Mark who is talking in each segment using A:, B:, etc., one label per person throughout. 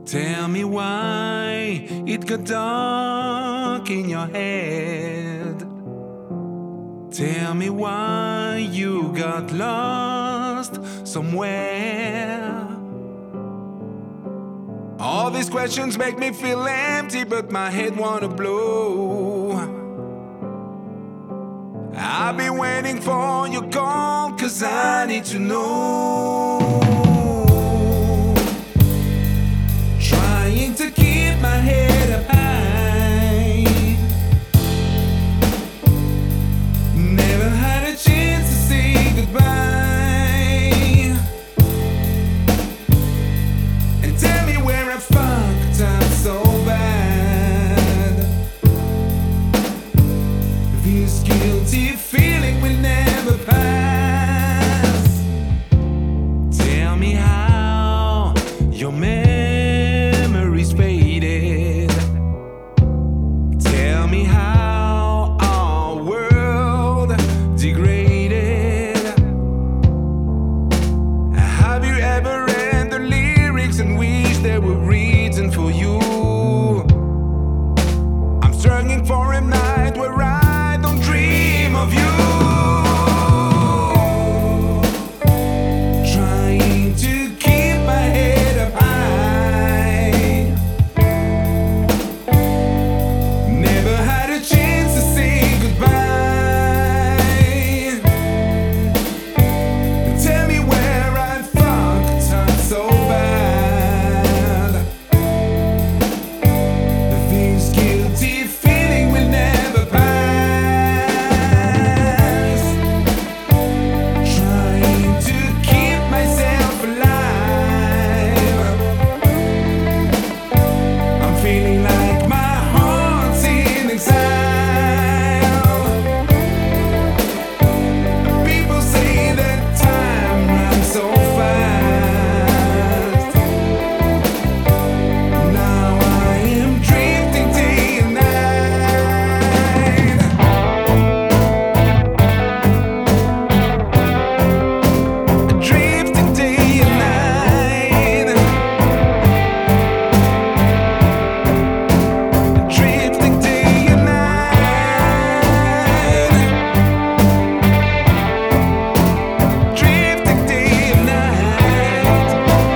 A: Tell me why it got dark in your head. Tell me why you got lost somewhere. All these questions make me feel empty, but my head wanna blow. I've been waiting for your call, 'cause I need to know. Trying to keep my head up high. Never had a chance to say goodbye. And tell me where I fucked up so bad. This guilty feeling will never pass. Tell me how your memories faded. Tell me how our world degraded. Have you ever read the lyrics and wish there were reason for you? I'm struggling for a night where I don't dream of you. Trying to keep my head up high. Never had a chance to say goodbye. Tell me where I fucked up so bad. This guilty feeling will never pass. Trying to keep myself alive. I'm feeling like my heart's in exile. People say that time runs so fast. Now I am drifting day and night. Drifting day and night. Drifting day and night. Drifting day and night.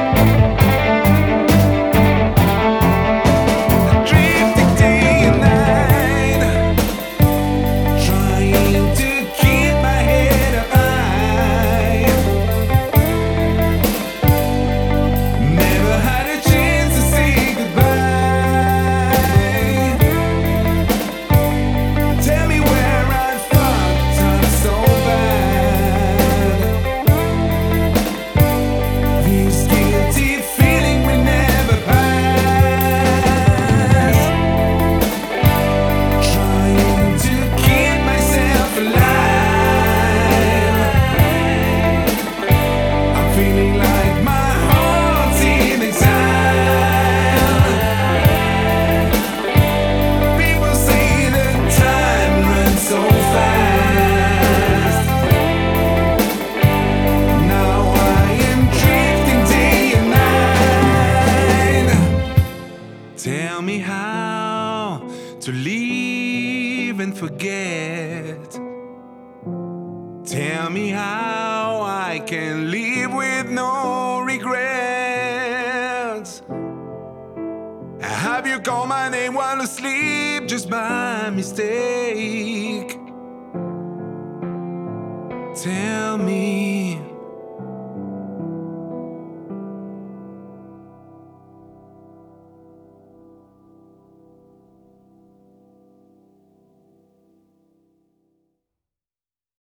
A: Drifting day and night. Trying to keep my head up high. Never had a chance to say goodbye. Tell me where I fucked up so bad. This guilty feeling will never pass. Trying to keep myself alive. I'm feeling like my heart's in exile. People say that time runs so fast. Now I am drifting day and night. Tell me how to live and forget. Tell me how I can live with no regrets. Have you called my name while asleep just by mistake? Tell me